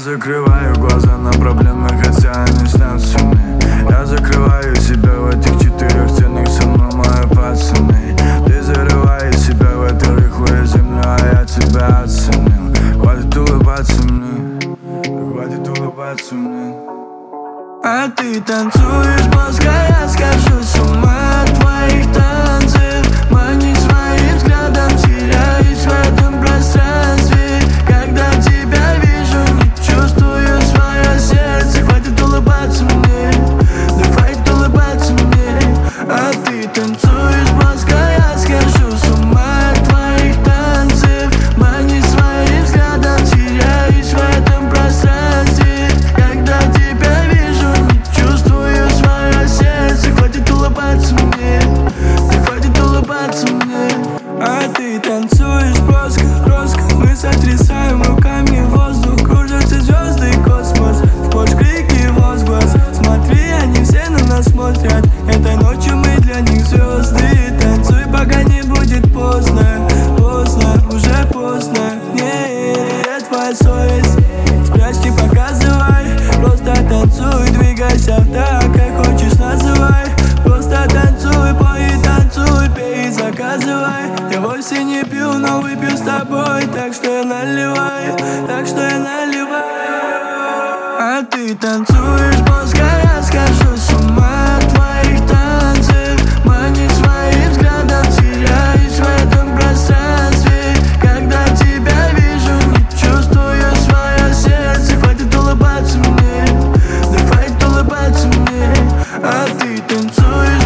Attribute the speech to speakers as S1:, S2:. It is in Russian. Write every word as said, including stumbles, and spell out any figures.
S1: закрываю глаза на проблемы, хотя они снятся мне. Я закрываю себя в этих четырех стенах, со мной мои пацаны. Ты зарываешь себя в эту рыхлую землю, а я тебя оценил. Хватит улыбаться мне, хватит улыбаться мне. А ты танцуешь плоско, я скажу с ума от твоих танцев. Манишь своим взглядом, теряюсь в этом пространстве. Когда тебя вижу, не чувствую свое сердце. Хватит улыбаться мне, да хватит улыбаться мне. А ты танцуешь плоско, я скажу с ума от твоих танцев. Манишь своим взглядом, теряюсь в этом пространстве. Когда тебя вижу, не чувствую свое сердце. Хватит улыбаться мне, да хватит улыбаться мне. А ты танцуешь плоско, броско. Мы сотрясаем руками воздух. Кружатся звезды и космос. Сплошь крики и возглас. Смотри, они все на нас смотрят. Этой ночью мы для них звезды. Танцуй, пока не будет поздно. Поздно, уже поздно. Не, это твоя совесть. Спрячь, не показывай. Просто танцуй, двигайся так, как хочешь, называй. Просто танцуй, пой и танцуй, пей и заказывай. Я вовсе не пью, но выпью с тобой. Так что я наливаю, так что я наливаю. А ты танцуешь плоско, я скажу с ума от твоих танцев. Манишь своим взглядом, теряюсь в этом пространстве. Когда тебя вижу, не чувствую свое сердце. Хватит улыбаться мне, да хватит улыбаться мне. А ты танцуешь